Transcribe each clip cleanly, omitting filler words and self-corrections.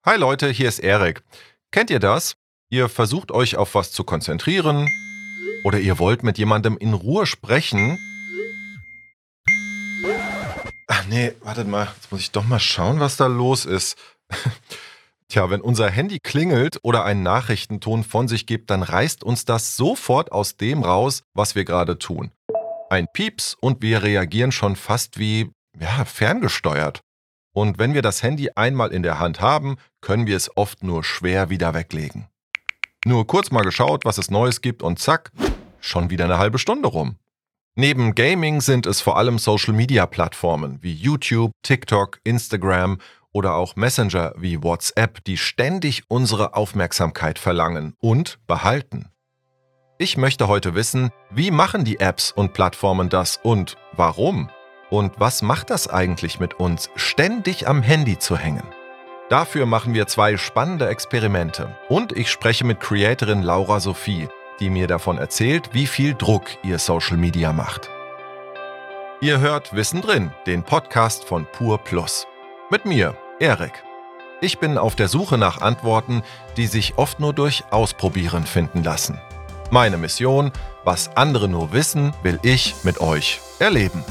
Hi Leute, hier ist Erik. Kennt ihr das? Ihr versucht euch auf was zu konzentrieren oder ihr wollt mit jemandem in Ruhe sprechen. Ach nee, wartet mal, jetzt muss ich doch mal schauen, was da los ist. Tja, wenn unser Handy klingelt oder einen Nachrichtenton von sich gibt, dann reißt uns das sofort aus dem raus, was wir gerade tun. Ein Pieps und wir reagieren schon fast wie, ferngesteuert. Und wenn wir das Handy einmal in der Hand haben, können wir es oft nur schwer wieder weglegen. Nur kurz mal geschaut, was es Neues gibt und zack, schon wieder eine halbe Stunde rum. Neben Gaming sind es vor allem Social-Media-Plattformen wie YouTube, TikTok, Instagram oder auch Messenger wie WhatsApp, die ständig unsere Aufmerksamkeit verlangen und behalten. Ich möchte heute wissen, wie machen die Apps und Plattformen das und warum? Und was macht das eigentlich mit uns, ständig am Handy zu hängen? Dafür machen wir 2 spannende Experimente. Und ich spreche mit Creatorin Laura Sophie, die mir davon erzählt, wie viel Druck ihr Social Media macht. Ihr hört Wissen drin, den Podcast von Pur Plus. Mit mir, Erik. Ich bin auf der Suche nach Antworten, die sich oft nur durch Ausprobieren finden lassen. Meine Mission, was andere nur wissen, will ich mit euch erleben.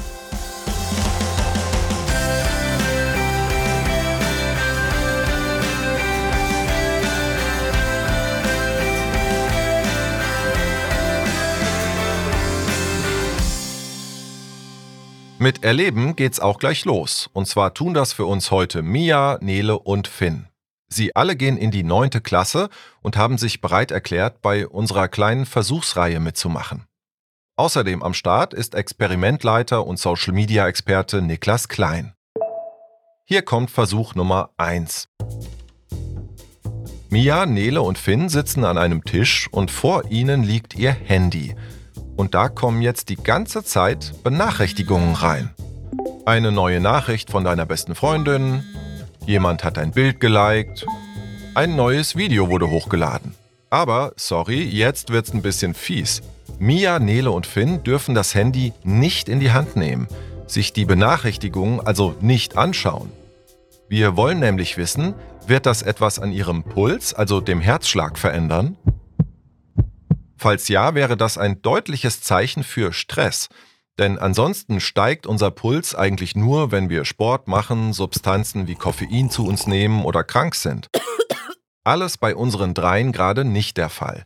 Mit Erleben geht's auch gleich los. Und zwar tun das für uns heute Mia, Nele und Finn. Sie alle gehen in die 9. Klasse und haben sich bereit erklärt, bei unserer kleinen Versuchsreihe mitzumachen. Außerdem am Start ist Experimentleiter und Social-Media-Experte Niklas Klein. Hier kommt Versuch Nummer 1. Mia, Nele und Finn sitzen an einem Tisch und vor ihnen liegt ihr Handy. Und da kommen jetzt die ganze Zeit Benachrichtigungen rein. Eine neue Nachricht von deiner besten Freundin, jemand hat ein Bild geliked, ein neues Video wurde hochgeladen. Aber, sorry, jetzt wird's ein bisschen fies. Mia, Nele und Finn dürfen das Handy nicht in die Hand nehmen, sich die Benachrichtigungen also nicht anschauen. Wir wollen nämlich wissen, wird das etwas an ihrem Puls, also dem Herzschlag, verändern? Falls ja, wäre das ein deutliches Zeichen für Stress. Denn ansonsten steigt unser Puls eigentlich nur, wenn wir Sport machen, Substanzen wie Koffein zu uns nehmen oder krank sind. Alles bei unseren Dreien gerade nicht der Fall.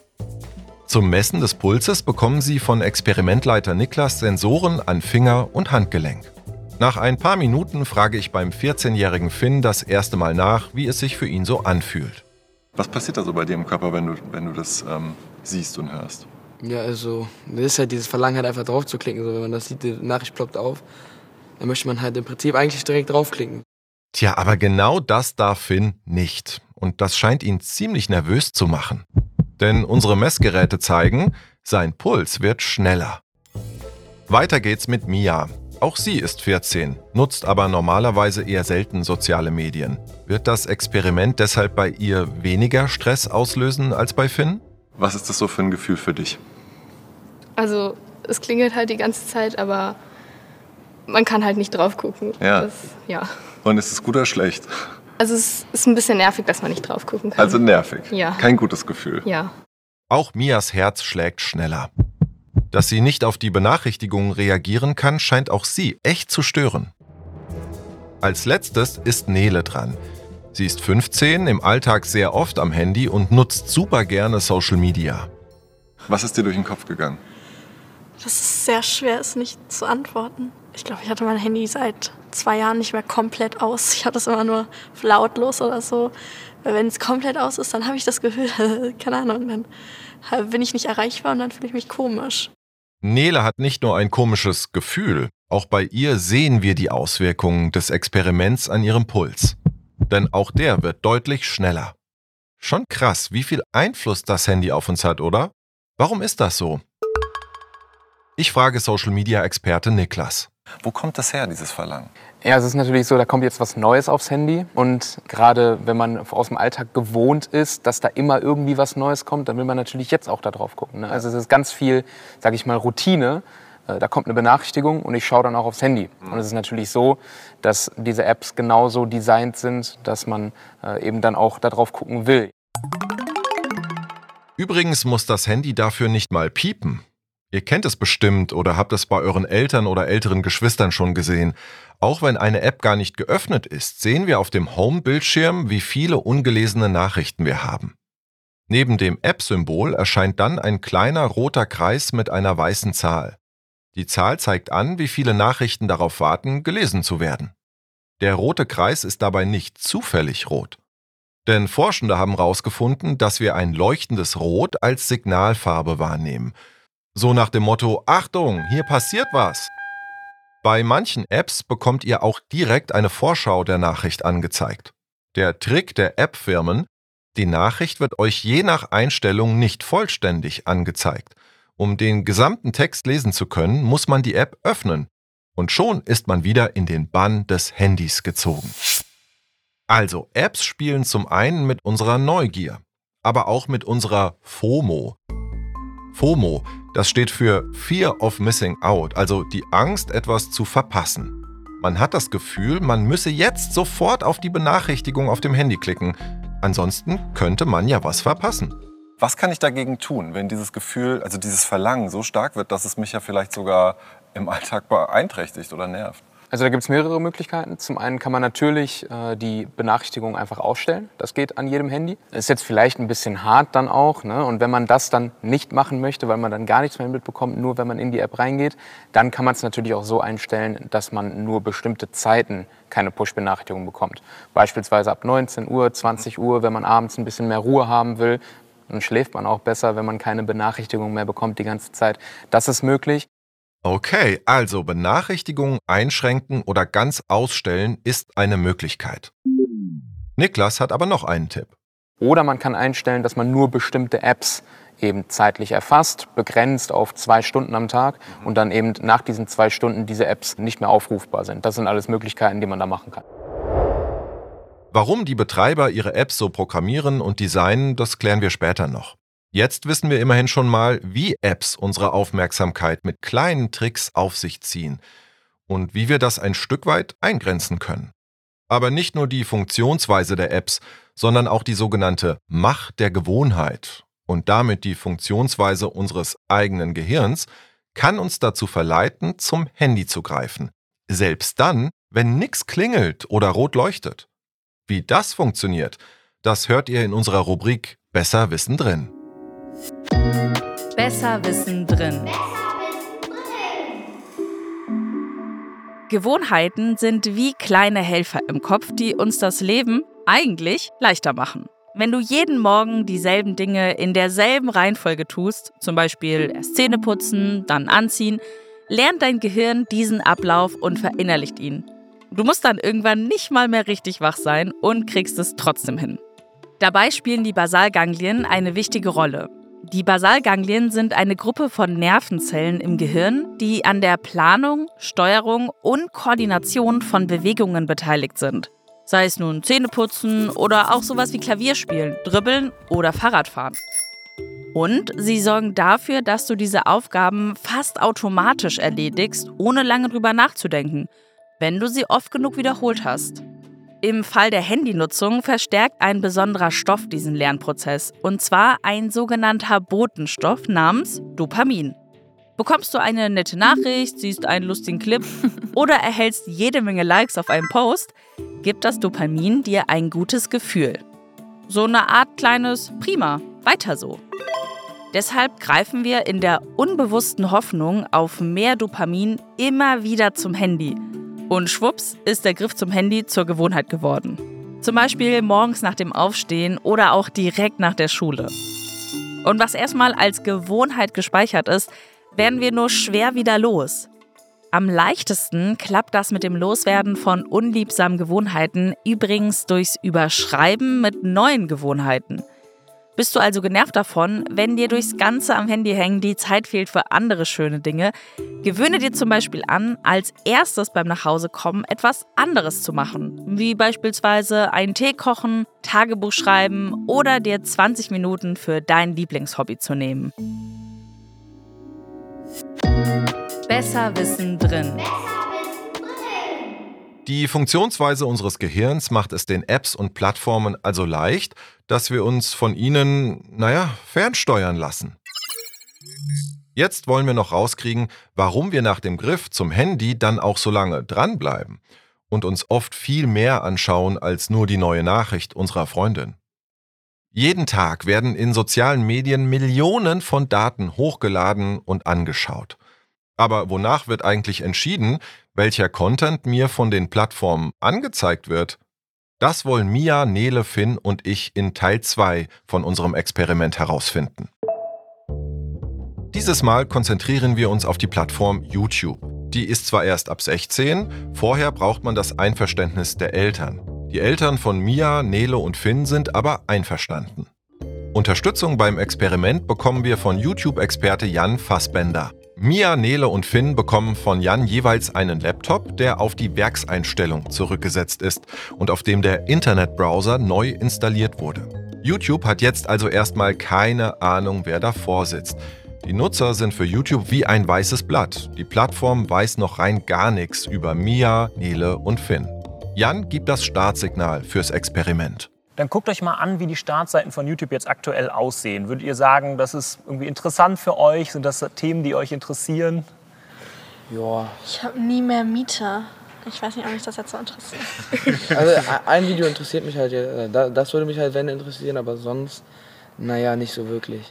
Zum Messen des Pulses bekommen sie von Experimentleiter Niklas Sensoren an Finger und Handgelenk. Nach ein paar Minuten frage ich beim 14-jährigen Finn das erste Mal nach, wie es sich für ihn so anfühlt. Was passiert da so bei dir im Körper, wenn du das siehst und hörst? Ja, also, das ist halt dieses Verlangen, halt einfach drauf zu klicken. So, wenn man das sieht, die Nachricht ploppt auf, dann möchte man halt im Prinzip eigentlich direkt draufklicken. Tja, aber genau das darf Finn nicht. Und das scheint ihn ziemlich nervös zu machen. Denn unsere Messgeräte zeigen, sein Puls wird schneller. Weiter geht's mit Mia. Auch sie ist 14, nutzt aber normalerweise eher selten soziale Medien. Wird das Experiment deshalb bei ihr weniger Stress auslösen als bei Finn? Was ist das so für ein Gefühl für dich? Also, es klingelt halt die ganze Zeit, aber man kann halt nicht drauf gucken. Ja. Ja. Und ist es gut oder schlecht? Also, es ist ein bisschen nervig, dass man nicht drauf gucken kann. Also nervig? Ja. Kein gutes Gefühl? Ja. Auch Mias Herz schlägt schneller. Dass sie nicht auf die Benachrichtigungen reagieren kann, scheint auch sie echt zu stören. Als letztes ist Nele dran. Sie ist 15, im Alltag sehr oft am Handy und nutzt super gerne Social Media. Was ist dir durch den Kopf gegangen? Das ist sehr schwer, es nicht zu antworten. Ich glaube, ich hatte mein Handy seit 2 Jahren nicht mehr komplett aus. Ich hatte es immer nur lautlos oder so. Weil wenn es komplett aus ist, dann habe ich das Gefühl, keine Ahnung, dann bin ich nicht erreichbar und dann fühle ich mich komisch. Nele hat nicht nur ein komisches Gefühl, auch bei ihr sehen wir die Auswirkungen des Experiments an ihrem Puls. Denn auch der wird deutlich schneller. Schon krass, wie viel Einfluss das Handy auf uns hat, oder? Warum ist das so? Ich frage Social-Media-Experte Niklas. Wo kommt das her, dieses Verlangen? Ja, es ist natürlich so, da kommt jetzt was Neues aufs Handy. Und gerade wenn man aus dem Alltag gewohnt ist, dass da immer irgendwie was Neues kommt, dann will man natürlich jetzt auch da drauf gucken. Ne? Also es ist ganz viel, sage ich mal, Routine, da kommt eine Benachrichtigung und ich schaue dann auch aufs Handy. Und es ist natürlich so, dass diese Apps genauso designt sind, dass man eben dann auch darauf gucken will. Übrigens muss das Handy dafür nicht mal piepen. Ihr kennt es bestimmt oder habt es bei euren Eltern oder älteren Geschwistern schon gesehen. Auch wenn eine App gar nicht geöffnet ist, sehen wir auf dem Home-Bildschirm, wie viele ungelesene Nachrichten wir haben. Neben dem App-Symbol erscheint dann ein kleiner roter Kreis mit einer weißen Zahl. Die Zahl zeigt an, wie viele Nachrichten darauf warten, gelesen zu werden. Der rote Kreis ist dabei nicht zufällig rot. Denn Forschende haben herausgefunden, dass wir ein leuchtendes Rot als Signalfarbe wahrnehmen. So nach dem Motto: Achtung, hier passiert was. Bei manchen Apps bekommt ihr auch direkt eine Vorschau der Nachricht angezeigt. Der Trick der App-Firmen: Die Nachricht wird euch je nach Einstellung nicht vollständig angezeigt. Um den gesamten Text lesen zu können, muss man die App öffnen. Und schon ist man wieder in den Bann des Handys gezogen. Also, Apps spielen zum einen mit unserer Neugier, aber auch mit unserer FOMO. FOMO, das steht für Fear of Missing Out, also die Angst, etwas zu verpassen. Man hat das Gefühl, man müsse jetzt sofort auf die Benachrichtigung auf dem Handy klicken. Ansonsten könnte man ja was verpassen. Was kann ich dagegen tun, wenn dieses Gefühl, also dieses Verlangen so stark wird, dass es mich ja vielleicht sogar im Alltag beeinträchtigt oder nervt? Also da gibt es mehrere Möglichkeiten. Zum einen kann man natürlich die Benachrichtigung einfach ausstellen. Das geht an jedem Handy. Ist jetzt vielleicht ein bisschen hart dann auch, ne? Und wenn man das dann nicht machen möchte, weil man dann gar nichts mehr mitbekommt, nur wenn man in die App reingeht, dann kann man es natürlich auch so einstellen, dass man nur bestimmte Zeiten keine Push-Benachrichtigung bekommt. Beispielsweise ab 19 Uhr, 20 Uhr, wenn man abends ein bisschen mehr Ruhe haben will. Dann schläft man auch besser, wenn man keine Benachrichtigung mehr bekommt die ganze Zeit. Das ist möglich. Okay, also Benachrichtigungen einschränken oder ganz ausstellen ist eine Möglichkeit. Niklas hat aber noch einen Tipp. Oder man kann einstellen, dass man nur bestimmte Apps eben zeitlich erfasst, begrenzt auf 2 Stunden am Tag und dann eben nach diesen 2 Stunden diese Apps nicht mehr aufrufbar sind. Das sind alles Möglichkeiten, die man da machen kann. Warum die Betreiber ihre Apps so programmieren und designen, das klären wir später noch. Jetzt wissen wir immerhin schon mal, wie Apps unsere Aufmerksamkeit mit kleinen Tricks auf sich ziehen und wie wir das ein Stück weit eingrenzen können. Aber nicht nur die Funktionsweise der Apps, sondern auch die sogenannte Macht der Gewohnheit und damit die Funktionsweise unseres eigenen Gehirns kann uns dazu verleiten, zum Handy zu greifen. Selbst dann, wenn nichts klingelt oder rot leuchtet. Wie das funktioniert, das hört ihr in unserer Rubrik Besser Wissen drin. Besser Wissen drin. Gewohnheiten sind wie kleine Helfer im Kopf, die uns das Leben eigentlich leichter machen. Wenn du jeden Morgen dieselben Dinge in derselben Reihenfolge tust, zum Beispiel erst Zähne putzen, dann anziehen, lernt dein Gehirn diesen Ablauf und verinnerlicht ihn. Du musst dann irgendwann nicht mal mehr richtig wach sein und kriegst es trotzdem hin. Dabei spielen die Basalganglien eine wichtige Rolle. Die Basalganglien sind eine Gruppe von Nervenzellen im Gehirn, die an der Planung, Steuerung und Koordination von Bewegungen beteiligt sind. Sei es nun Zähneputzen oder auch sowas wie Klavierspielen, Dribbeln oder Fahrradfahren. Und sie sorgen dafür, dass du diese Aufgaben fast automatisch erledigst, ohne lange drüber nachzudenken, wenn du sie oft genug wiederholt hast. Im Fall der Handynutzung verstärkt ein besonderer Stoff diesen Lernprozess, und zwar ein sogenannter Botenstoff namens Dopamin. Bekommst du eine nette Nachricht, siehst einen lustigen Clip oder erhältst jede Menge Likes auf einem Post, gibt das Dopamin dir ein gutes Gefühl. So eine Art kleines Prima, weiter so. Deshalb greifen wir in der unbewussten Hoffnung auf mehr Dopamin immer wieder zum Handy. Und schwupps ist der Griff zum Handy zur Gewohnheit geworden. Zum Beispiel morgens nach dem Aufstehen oder auch direkt nach der Schule. Und was erstmal als Gewohnheit gespeichert ist, werden wir nur schwer wieder los. Am leichtesten klappt das mit dem Loswerden von unliebsamen Gewohnheiten übrigens durchs Überschreiben mit neuen Gewohnheiten. Bist du also genervt davon, wenn dir durchs Ganze am Handy hängen die Zeit fehlt für andere schöne Dinge? Gewöhne dir zum Beispiel an, als erstes beim Nachhausekommen etwas anderes zu machen. Wie beispielsweise einen Tee kochen, Tagebuch schreiben oder dir 20 Minuten für dein Lieblingshobby zu nehmen. Besser Wissen drin. Die Funktionsweise unseres Gehirns macht es den Apps und Plattformen also leicht, dass wir uns von ihnen, fernsteuern lassen. Jetzt wollen wir noch rauskriegen, warum wir nach dem Griff zum Handy dann auch so lange dranbleiben und uns oft viel mehr anschauen als nur die neue Nachricht unserer Freundin. Jeden Tag werden in sozialen Medien Millionen von Daten hochgeladen und angeschaut. Aber wonach wird eigentlich entschieden, welcher Content mir von den Plattformen angezeigt wird? Das wollen Mia, Nele, Finn und ich in Teil 2 von unserem Experiment herausfinden. Dieses Mal konzentrieren wir uns auf die Plattform YouTube. Die ist zwar erst ab 16, vorher braucht man das Einverständnis der Eltern. Die Eltern von Mia, Nele und Finn sind aber einverstanden. Unterstützung beim Experiment bekommen wir von YouTube-Experte Jan Fassbender. Mia, Nele und Finn bekommen von Jan jeweils einen Laptop, der auf die Werkseinstellung zurückgesetzt ist und auf dem der Internetbrowser neu installiert wurde. YouTube hat jetzt also erstmal keine Ahnung, wer davor sitzt. Die Nutzer sind für YouTube wie ein weißes Blatt. Die Plattform weiß noch rein gar nichts über Mia, Nele und Finn. Jan gibt das Startsignal fürs Experiment. Dann guckt euch mal an, wie die Startseiten von YouTube jetzt aktuell aussehen. Würdet ihr sagen, das ist irgendwie interessant für euch? Sind das Themen, die euch interessieren? Ja. Ich habe nie mehr Mieter. Ich weiß nicht, ob mich das jetzt so interessiert. Also ein Video interessiert mich halt, das würde mich halt wenn interessieren, aber sonst, nicht so wirklich.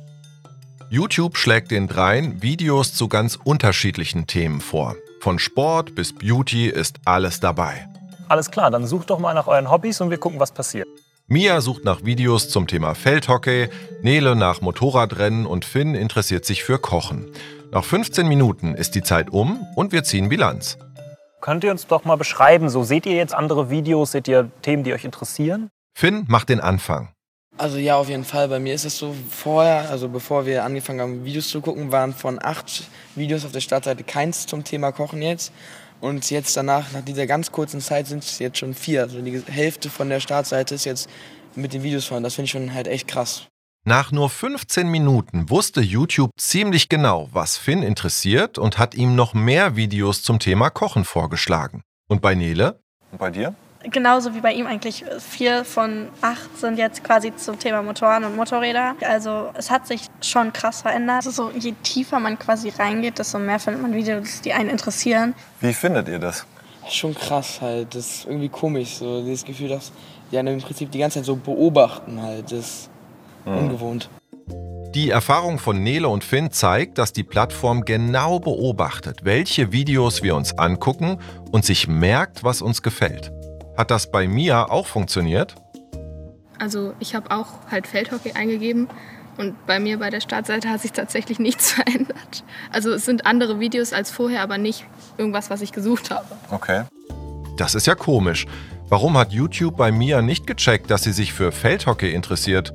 YouTube schlägt den dreien Videos zu ganz unterschiedlichen Themen vor. Von Sport bis Beauty ist alles dabei. Alles klar, dann sucht doch mal nach euren Hobbys und wir gucken, was passiert. Mia sucht nach Videos zum Thema Feldhockey, Nele nach Motorradrennen und Finn interessiert sich für Kochen. Nach 15 Minuten ist die Zeit um und wir ziehen Bilanz. Könnt ihr uns doch mal beschreiben, so seht ihr jetzt andere Videos, seht ihr Themen, die euch interessieren? Finn macht den Anfang. Also ja, auf jeden Fall. Bei mir ist es so, vorher, also bevor wir angefangen haben, Videos zu gucken, waren von 8 Videos auf der Startseite keins zum Thema Kochen jetzt. Und jetzt danach, nach dieser ganz kurzen Zeit, sind es jetzt schon 4. Also die Hälfte von der Startseite ist jetzt mit den Videos vorhanden. Das finde ich schon halt echt krass. Nach nur 15 Minuten wusste YouTube ziemlich genau, was Finn interessiert und hat ihm noch mehr Videos zum Thema Kochen vorgeschlagen. Und bei Nele? Und bei dir? Genauso wie bei ihm eigentlich. 4 von 8 sind jetzt quasi zum Thema Motoren und Motorräder. Also es hat sich schon krass verändert. Also so, je tiefer man quasi reingeht, desto mehr findet man Videos, die einen interessieren. Wie findet ihr das? Schon krass halt. Das ist irgendwie komisch. So dieses Gefühl, dass die einen im Prinzip die ganze Zeit so beobachten halt. Das ist ungewohnt. Die Erfahrung von Nele und Finn zeigt, dass die Plattform genau beobachtet, welche Videos wir uns angucken und sich merkt, was uns gefällt. Hat das bei Mia auch funktioniert? Also ich habe auch halt Feldhockey eingegeben und bei mir bei der Startseite hat sich tatsächlich nichts verändert. Also es sind andere Videos als vorher, aber nicht irgendwas, was ich gesucht habe. Okay. Das ist ja komisch. Warum hat YouTube bei Mia nicht gecheckt, dass sie sich für Feldhockey interessiert?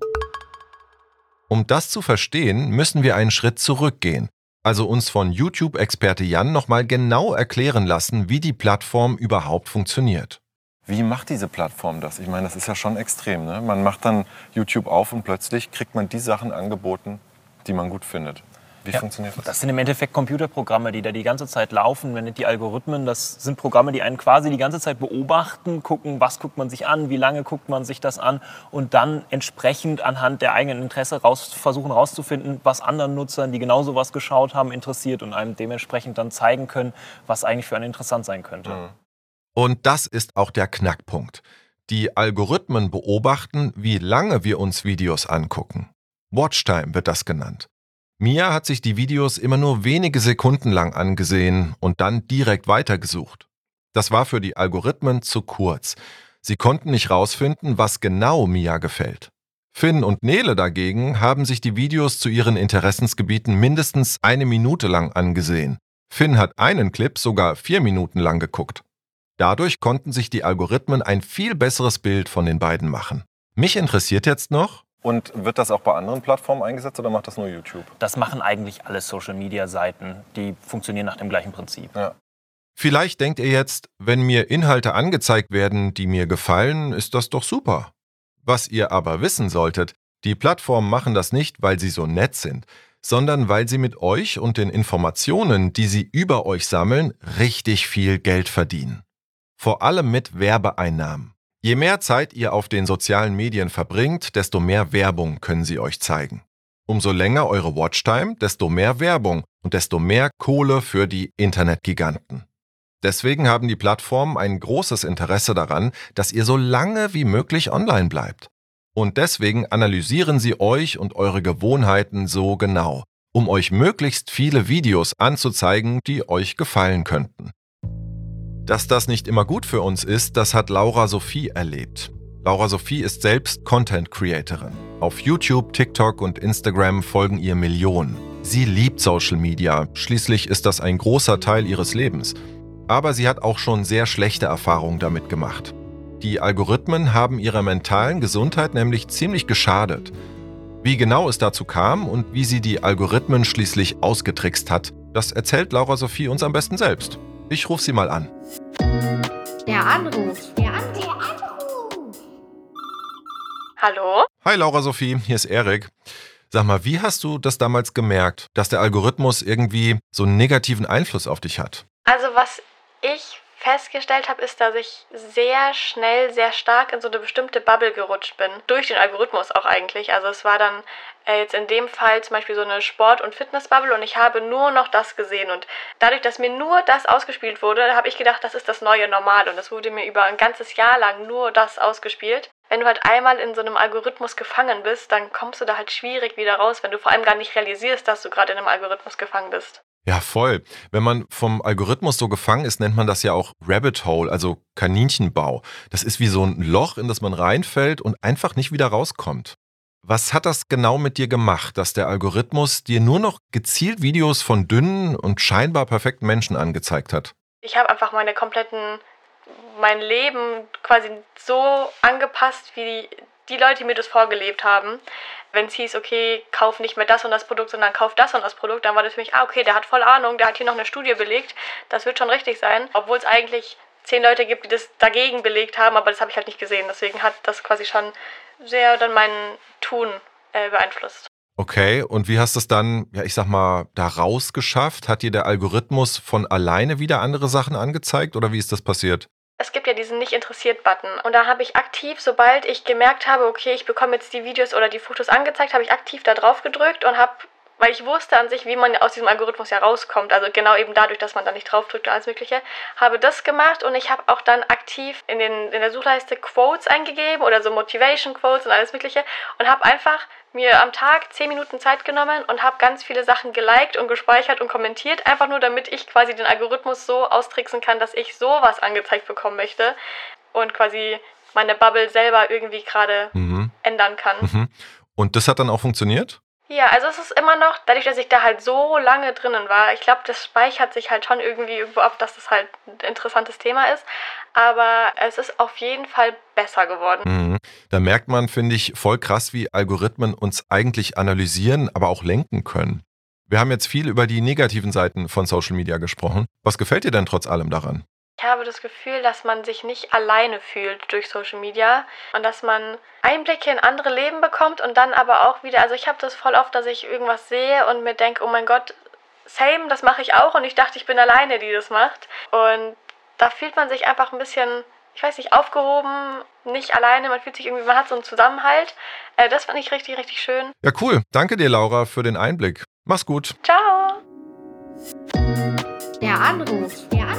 Um das zu verstehen, müssen wir einen Schritt zurückgehen. Also uns von YouTube-Experte Jan nochmal genau erklären lassen, wie die Plattform überhaupt funktioniert. Wie macht diese Plattform das? Ich meine, das ist ja schon extrem, ne? Man macht dann YouTube auf und plötzlich kriegt man die Sachen angeboten, die man gut findet. Wie funktioniert das? Das sind im Endeffekt Computerprogramme, die da die ganze Zeit laufen. Man nennt die Algorithmen. Das sind Programme, die einen quasi die ganze Zeit beobachten, gucken, was guckt man sich an, wie lange guckt man sich das an und dann entsprechend anhand der eigenen Interesse versuchen rauszufinden, was anderen Nutzern, die genauso was geschaut haben, interessiert und einem dementsprechend dann zeigen können, was eigentlich für einen interessant sein könnte. Und das ist auch der Knackpunkt. Die Algorithmen beobachten, wie lange wir uns Videos angucken. Watchtime wird das genannt. Mia hat sich die Videos immer nur wenige Sekunden lang angesehen und dann direkt weitergesucht. Das war für die Algorithmen zu kurz. Sie konnten nicht rausfinden, was genau Mia gefällt. Finn und Nele dagegen haben sich die Videos zu ihren Interessensgebieten mindestens 1 Minute lang angesehen. Finn hat einen Clip sogar 4 Minuten lang geguckt. Dadurch konnten sich die Algorithmen ein viel besseres Bild von den beiden machen. Mich interessiert jetzt noch: Und wird das auch bei anderen Plattformen eingesetzt oder macht das nur YouTube? Das machen eigentlich alle Social-Media-Seiten. Die funktionieren nach dem gleichen Prinzip. Ja. Vielleicht denkt ihr jetzt, wenn mir Inhalte angezeigt werden, die mir gefallen, ist das doch super. Was ihr aber wissen solltet: Die Plattformen machen das nicht, weil sie so nett sind. sondern weil sie mit euch und den Informationen, die sie über euch sammeln, richtig viel Geld verdienen. Vor allem mit Werbeeinnahmen. Je mehr Zeit ihr auf den sozialen Medien verbringt, desto mehr Werbung können sie euch zeigen. Umso länger eure Watchtime, desto mehr Werbung und desto mehr Kohle für die Internetgiganten. Deswegen haben die Plattformen ein großes Interesse daran, dass ihr so lange wie möglich online bleibt. Und deswegen analysieren sie euch und eure Gewohnheiten so genau, um euch möglichst viele Videos anzuzeigen, die euch gefallen könnten. Dass das nicht immer gut für uns ist, das hat Laura Sophie erlebt. Laura Sophie ist selbst Content-Creatorin. Auf YouTube, TikTok und Instagram folgen ihr Millionen. Sie liebt Social Media, schließlich ist das ein großer Teil ihres Lebens. Aber sie hat auch schon sehr schlechte Erfahrungen damit gemacht. Die Algorithmen haben ihrer mentalen Gesundheit nämlich ziemlich geschadet. Wie genau es dazu kam und wie sie die Algorithmen schließlich ausgetrickst hat, das erzählt Laura Sophie uns am besten selbst. Ich rufe sie mal an. Der Anruf. Hallo? Hi Laura Sophie, hier ist Erik. Sag mal, wie hast du das damals gemerkt, dass der Algorithmus irgendwie so einen negativen Einfluss auf dich hat? Also was ich festgestellt habe, ist, dass ich sehr schnell, sehr stark in so eine bestimmte Bubble gerutscht bin. Durch den Algorithmus auch eigentlich. Also es war dann jetzt in dem Fall zum Beispiel so eine Sport- und Fitness-Bubble und ich habe nur noch das gesehen. Und dadurch, dass mir nur das ausgespielt wurde, habe ich gedacht, das ist das neue Normal. Und es wurde mir über ein ganzes Jahr lang nur das ausgespielt. Wenn du halt einmal in so einem Algorithmus gefangen bist, dann kommst du da halt schwierig wieder raus, wenn du vor allem gar nicht realisierst, dass du gerade in einem Algorithmus gefangen bist. Ja, voll. Wenn man vom Algorithmus so gefangen ist, nennt man das ja auch Rabbit Hole, also Kaninchenbau. Das ist wie so ein Loch, in das man reinfällt und einfach nicht wieder rauskommt. Was hat das genau mit dir gemacht, dass der Algorithmus dir nur noch gezielt Videos von dünnen und scheinbar perfekten Menschen angezeigt hat? Ich habe einfach mein Leben quasi so angepasst, wie die Leute, die mir das vorgelebt haben. Wenn es hieß, okay, kauf nicht mehr das und das Produkt, sondern kauf das und das Produkt, dann war das für mich, okay, der hat voll Ahnung, der hat hier noch eine Studie belegt, das wird schon richtig sein. Obwohl es eigentlich 10 Leute gibt, die das dagegen belegt haben, aber das habe ich halt nicht gesehen. Deswegen hat das quasi schon sehr dann mein Tun beeinflusst. Okay, und wie hast du es dann, ja ich sag mal, da rausgeschafft? Hat dir der Algorithmus von alleine wieder andere Sachen angezeigt oder wie ist das passiert? Es gibt ja diesen Nicht-interessiert-Button und da habe ich aktiv, sobald ich gemerkt habe, okay, ich bekomme jetzt die Videos oder die Fotos angezeigt, habe ich aktiv da drauf gedrückt und habe, weil ich wusste an sich, wie man aus diesem Algorithmus ja rauskommt, also genau eben dadurch, dass man da nicht drauf drückt und alles Mögliche, habe das gemacht und ich habe auch dann aktiv in der Suchleiste Quotes eingegeben oder so Motivation Quotes und alles Mögliche und habe einfach mir am Tag 10 Minuten Zeit genommen und habe ganz viele Sachen geliked und gespeichert und kommentiert, einfach nur damit ich quasi den Algorithmus so austricksen kann, dass ich sowas angezeigt bekommen möchte und quasi meine Bubble selber irgendwie gerade ändern kann. Und das hat dann auch funktioniert? Ja, also es ist immer noch, dadurch, dass ich da halt so lange drinnen war, ich glaube, das speichert sich halt schon irgendwie irgendwo ab, dass das halt ein interessantes Thema ist, aber es ist auf jeden Fall besser geworden. Da merkt man, finde ich, voll krass, wie Algorithmen uns eigentlich analysieren, aber auch lenken können. Wir haben jetzt viel über die negativen Seiten von Social Media gesprochen. Was gefällt dir denn trotz allem daran? Ich habe das Gefühl, dass man sich nicht alleine fühlt durch Social Media und dass man Einblicke in andere Leben bekommt und dann aber auch wieder, also ich habe das voll oft, dass ich irgendwas sehe und mir denke, oh mein Gott, same, das mache ich auch und ich dachte, ich bin alleine, die das macht. Und da fühlt man sich einfach ein bisschen, ich weiß nicht, aufgehoben, nicht alleine, man fühlt sich irgendwie, man hat so einen Zusammenhalt. Das fand ich richtig, richtig schön. Ja, cool. Danke dir, Laura, für den Einblick. Mach's gut. Ciao. Der Anruf.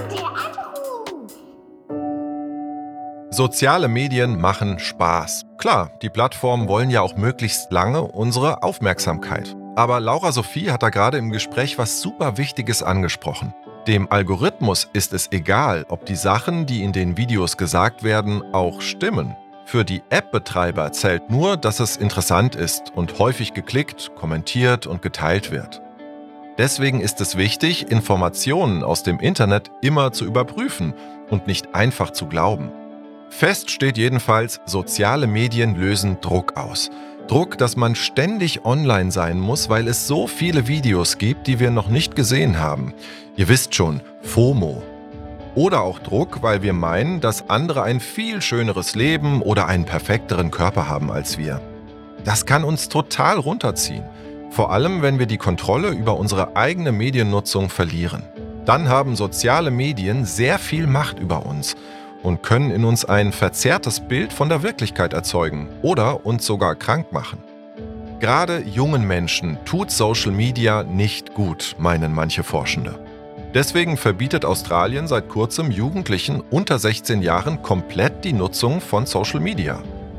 Soziale Medien machen Spaß. Klar, die Plattformen wollen ja auch möglichst lange unsere Aufmerksamkeit. Aber Laura Sophie hat da gerade im Gespräch was super Wichtiges angesprochen. Dem Algorithmus ist es egal, ob die Sachen, die in den Videos gesagt werden, auch stimmen. Für die App-Betreiber zählt nur, dass es interessant ist und häufig geklickt, kommentiert und geteilt wird. Deswegen ist es wichtig, Informationen aus dem Internet immer zu überprüfen und nicht einfach zu glauben. Fest steht jedenfalls, soziale Medien lösen Druck aus. Druck, dass man ständig online sein muss, weil es so viele Videos gibt, die wir noch nicht gesehen haben. Ihr wisst schon, FOMO. Oder auch Druck, weil wir meinen, dass andere ein viel schöneres Leben oder einen perfekteren Körper haben als wir. Das kann uns total runterziehen. Vor allem, wenn wir die Kontrolle über unsere eigene Mediennutzung verlieren. Dann haben soziale Medien sehr viel Macht über uns und können in uns ein verzerrtes Bild von der Wirklichkeit erzeugen oder uns sogar krank machen. Gerade jungen Menschen tut Social Media nicht gut, meinen manche Forschende. Deswegen verbietet Australien seit kurzem Jugendlichen unter 16 Jahren komplett die Nutzung von Social Media.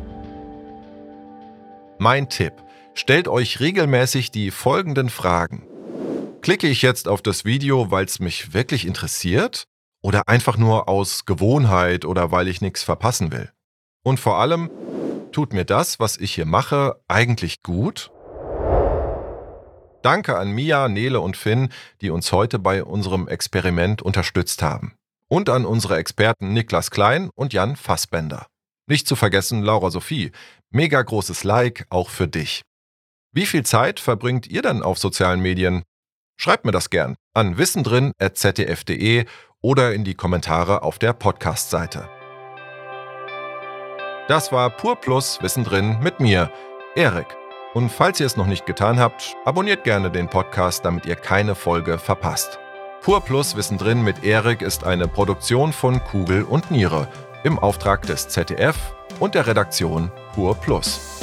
Mein Tipp: Stellt euch regelmäßig die folgenden Fragen. Klicke ich jetzt auf das Video, weil es mich wirklich interessiert? Oder einfach nur aus Gewohnheit oder weil ich nichts verpassen will? Und vor allem, tut mir das, was ich hier mache, eigentlich gut? Danke an Mia, Nele und Finn, die uns heute bei unserem Experiment unterstützt haben. Und an unsere Experten Niklas Klein und Jan Fassbender. Nicht zu vergessen Laura Sophie. Mega großes Like auch für dich. Wie viel Zeit verbringt ihr denn auf sozialen Medien? Schreibt mir das gern an wissendrin@zdf.de oder in die Kommentare auf der Podcast-Seite. Das war Pur Plus Wissendrin mit mir, Erik. Und falls ihr es noch nicht getan habt, abonniert gerne den Podcast, damit ihr keine Folge verpasst. Pur Plus Wissendrin mit Erik ist eine Produktion von Kugel und Niere im Auftrag des ZDF und der Redaktion Pur Plus.